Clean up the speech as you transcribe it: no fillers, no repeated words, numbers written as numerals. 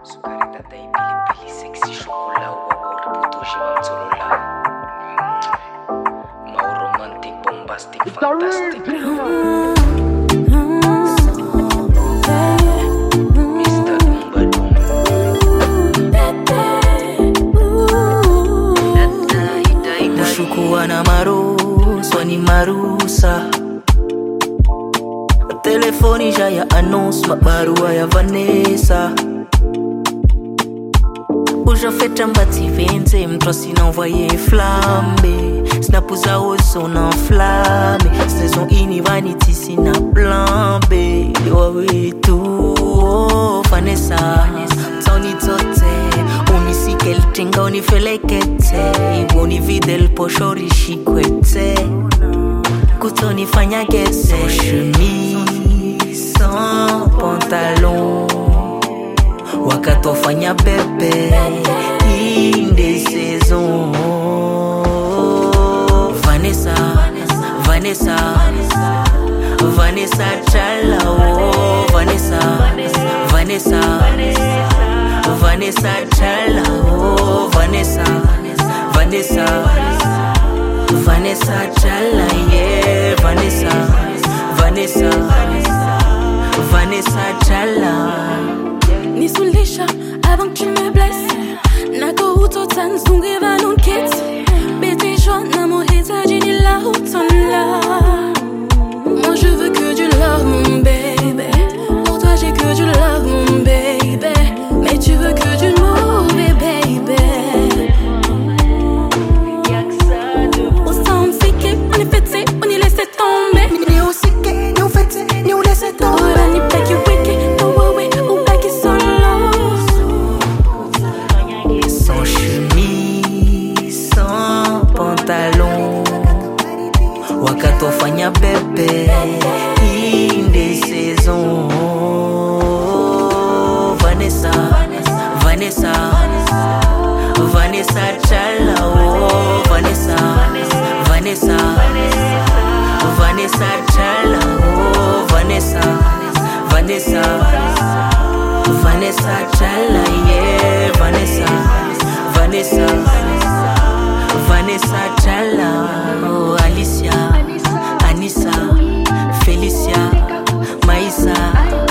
Sukareta dai pili sexy chocolat ou poto jivanzolola. Mau romantic, bombastic, fantastic. Mr. Umbadum. Mushukuwa na marusa ni marusa. Telefoni já ya annonce mabarua ya Vanessa. Uja feta mbati vente mtrosi na envoyer flambe. Snap uza oso na flamme. Saison ini vanity sina plan B. Wawe tu oh, Vanessa Tony tote unisi keltenga unifelekete. Iboni videl poshori shikwete. Kutonifanya gese. Sans chemise, sans pantalon. Wakatofanya bebe indecision. Vanessa, Vanessa, Vanessa chala oh. Vanessa, Vanessa, Vanessa chala oh. Vanessa, Vanessa, Vanessa chala yeah. Vanessa, Vanessa, Vanessa chala. Nisulisha avant que tu me blesses. Nako utotan zungi valon kit. Bébé jaune na mo hezajini la utonla. Moi je veux que du love mon bébé. Pour toi j'ai que du love mon bébé. Mais tu veux que du mauvais bébé. Au sound sick, on est fêté, on y laisse tomber. Ni au sick, ni au fêté, ni au laisse tomber. Oh là ni pack you wicked. Sans chemise, sans pantalon. Wakatofanya bebe indecision. Vanessa, Vanessa, Vanessa chala oh. Vanessa, Vanessa, Vanessa chala oh. Vanessa, Vanessa, Vanessa chala yeah. Vanessa, Vanessa, Vanessa chala oh. Alicia, Anissa, Felicia, Maïsa.